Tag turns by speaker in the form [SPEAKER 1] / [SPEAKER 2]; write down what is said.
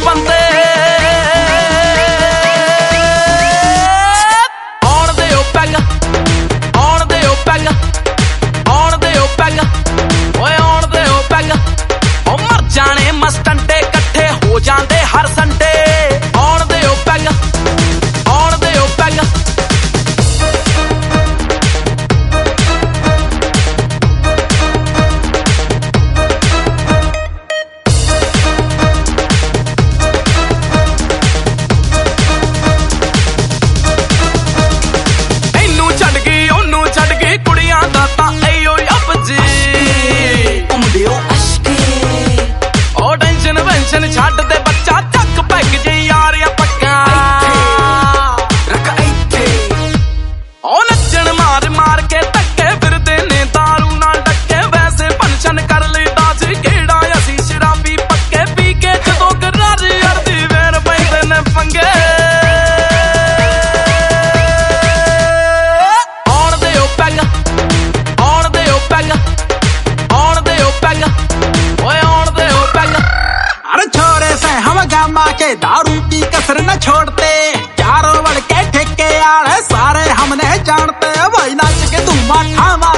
[SPEAKER 1] ਬੰਦੇ ਆਉਣ ਦਿਓ ਪੈਗ ਆਉਣ ਦਿਓ ਪੈਗ ਆਉਣ ਦਿਓ ਪੈਗ ਓਏ ਆਉਣ ਦਿਓ ਪੈਗ ਉਹ ਮਰ ਜਾਣੇ ਮਸਟੰਡੇ ਇਕੱਠੇ ਹੋ ਜਾਂਦੇ ਹਰ ਸੰਡੇ ਆਉਣ ਦਿਓ ਪੈਗ ਆਉਣ ਦਿਓ ਪੈਗ ਛੱਡ ਦੇ ਬੱਚਾ ਚੱਕ ਪੈਗ ਜੇ ਯਾਰਿਆ ਪੱਕਾ ਰੱਖ ਇੱਥੇ ਉਹ ਨੱਚਣ ਮਾਰ ਮਾਰ ਕੇ ਧੱਕੇ ਫਿਰਦੇ ਨੇ ਦਾਰੂ ਨਾਲ ਡੱਕੇ ਵੈਸੇ ਫੰਕਸ਼ਨ ਕਰ ਲਈਦਾ ਸੀ ਕਿਹੜਾ ਅਸੀਂ ਸ਼ਰਾਬੀ ਪੱਕੇ ਪੀ ਕੇ ਜਦੋਂ ਗਰਾਰੀ ਅਰਦੀ ਵੇਰ ਪੈਂਦੇ ਨੇ ਪੰਗੇ ਆਉਣ ਦਿਓ ਪੈਗ ਆਉਣ ਦਿਓ ਪੈਗ ਆਉਣ ਦਿਓ ਪੈਗ ਓਏ ਆਉਣ ਦਿਓ ਪੈਗ
[SPEAKER 2] छोरे से हम गामा के दारू की कसर न छोड़ते चारों बल के ठेके आड़े सारे हमने जानते भाई नाच के तुम माठा